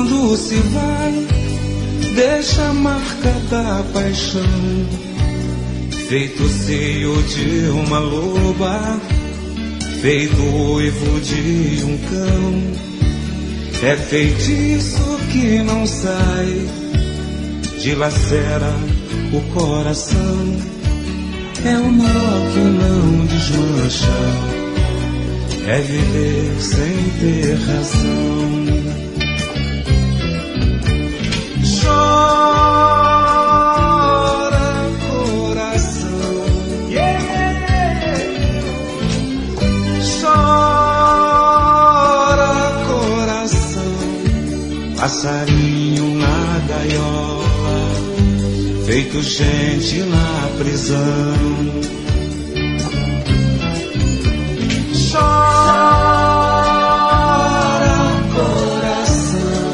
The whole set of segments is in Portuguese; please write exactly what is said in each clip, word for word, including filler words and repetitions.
quando se vai, deixa a marca da paixão, feito o seio de uma loba, feito o uivo de um cão. É feitiço que não sai, dilacera o coração. É o nó que não desmancha, é viver sem ter razão. Chora, coração, yeah. Chora, coração, passarinho na gaiola, feito gente na prisão. Chora, coração,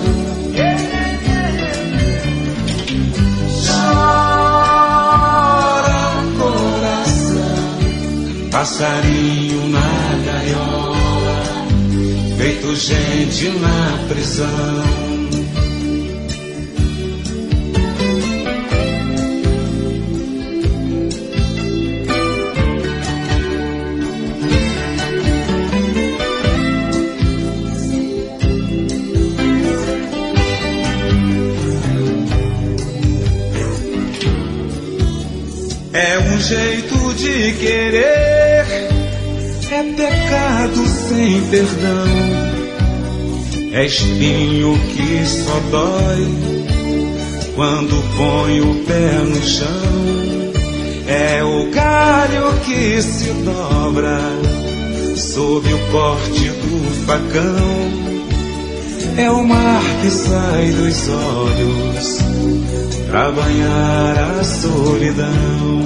chora, coração, passarinho na gaiola, feito gente na prisão. É um jeito de querer, é pecado sem perdão, é espinho que só dói quando põe o pé no chão, é o galho que se dobra sob o corte do facão, é o mar que sai dos olhos pra banhar a solidão.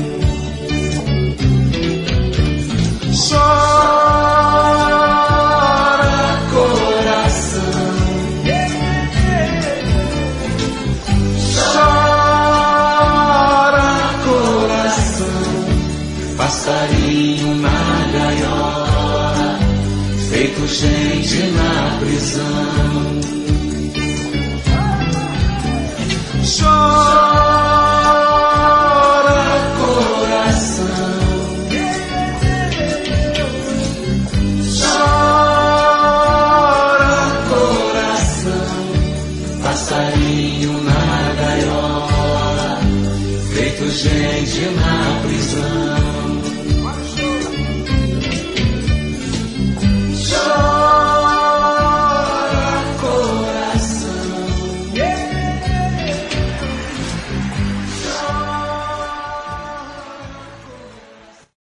Chora, coração, chora, coração, passarinho na gaiola, feito gente na prisão. Chora, coração, chora, coração, passarinho na gaiola, feito gente na prisão.